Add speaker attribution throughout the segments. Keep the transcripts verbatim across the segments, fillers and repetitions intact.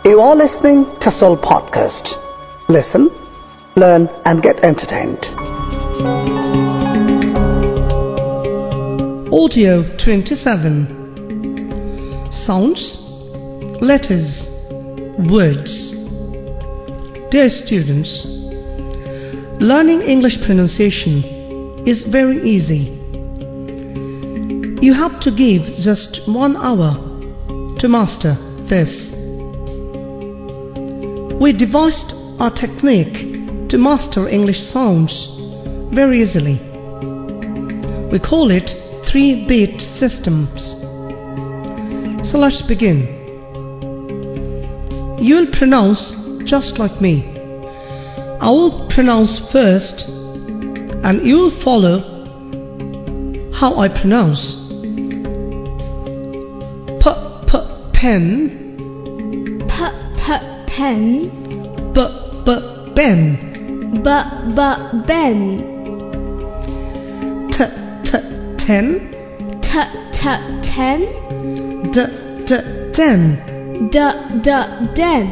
Speaker 1: You are listening to Soul Podcast. Listen, learn and get entertained.
Speaker 2: Audio twenty-seven. Sounds, letters, words. Dear students, learning English pronunciation is very easy. You have to give just one hour to master this. We devised a technique to master English sounds very easily. We call it three-beat systems. So let's begin. You will pronounce just like me. I will pronounce first and you will follow how I pronounce. P, p, pen.
Speaker 3: P, p, pen.
Speaker 2: B, b, ben.
Speaker 3: B, b, ben.
Speaker 2: T, t, ten.
Speaker 3: T, t, ten.
Speaker 2: D, d, den.
Speaker 3: D, d, den.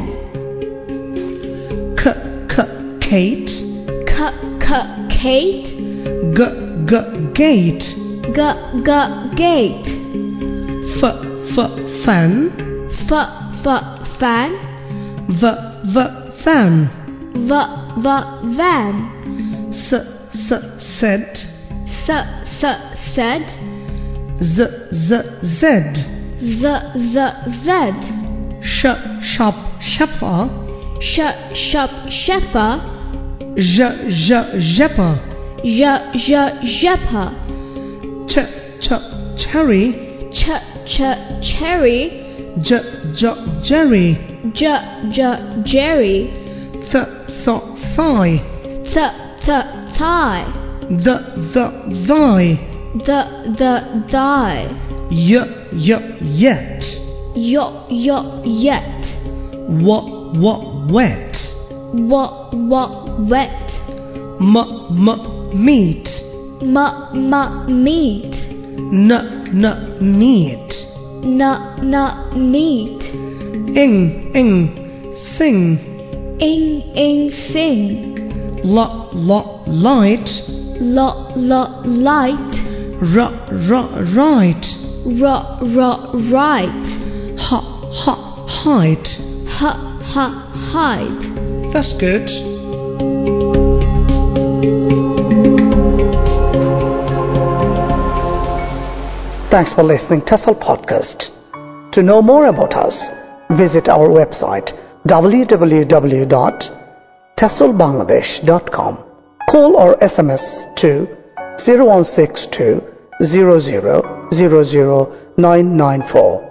Speaker 2: K, k, Kate.
Speaker 3: K, k, Kate.
Speaker 2: G, g, gate.
Speaker 3: G, g, gate.
Speaker 2: F, f, fan.
Speaker 3: F, f, fan.
Speaker 2: V, v, van.
Speaker 3: V, v, van.
Speaker 2: S, s, set.
Speaker 3: S, s, said.
Speaker 2: Z, z, zed.
Speaker 3: Z, z, zed.
Speaker 2: Sh, shop, shopper.
Speaker 3: Sh, shop, shepper.
Speaker 2: J, j, jepper.
Speaker 3: J, j, jepper.
Speaker 2: Ch, ch, cherry.
Speaker 3: Ch, ch, cherry.
Speaker 2: J, j, jerry.
Speaker 3: J, j, jerry.
Speaker 2: Th, th, thigh.
Speaker 3: Th, th, thigh.
Speaker 2: The, the, thy.
Speaker 3: The, the, thy.
Speaker 2: Y, y, yet.
Speaker 3: Y, y, yet.
Speaker 2: W, w, wet.
Speaker 3: W, w, wet.
Speaker 2: M, m, meat.
Speaker 3: M, m, meat.
Speaker 2: N, n, neat.
Speaker 3: N, n, neat.
Speaker 2: Ing, ing, sing.
Speaker 3: Ing, ing, sing.
Speaker 2: L, l, light.
Speaker 3: L, l, light.
Speaker 2: R, r, right.
Speaker 3: R, r, right.
Speaker 2: H, h, height.
Speaker 3: H, h, height.
Speaker 2: That's good.
Speaker 1: Thanks for listening to Soul Podcast. To know more about us, visit our website w w w dot tesol bangladesh dot com. Call or S M S to zero one six two zero zero zero zero nine nine four.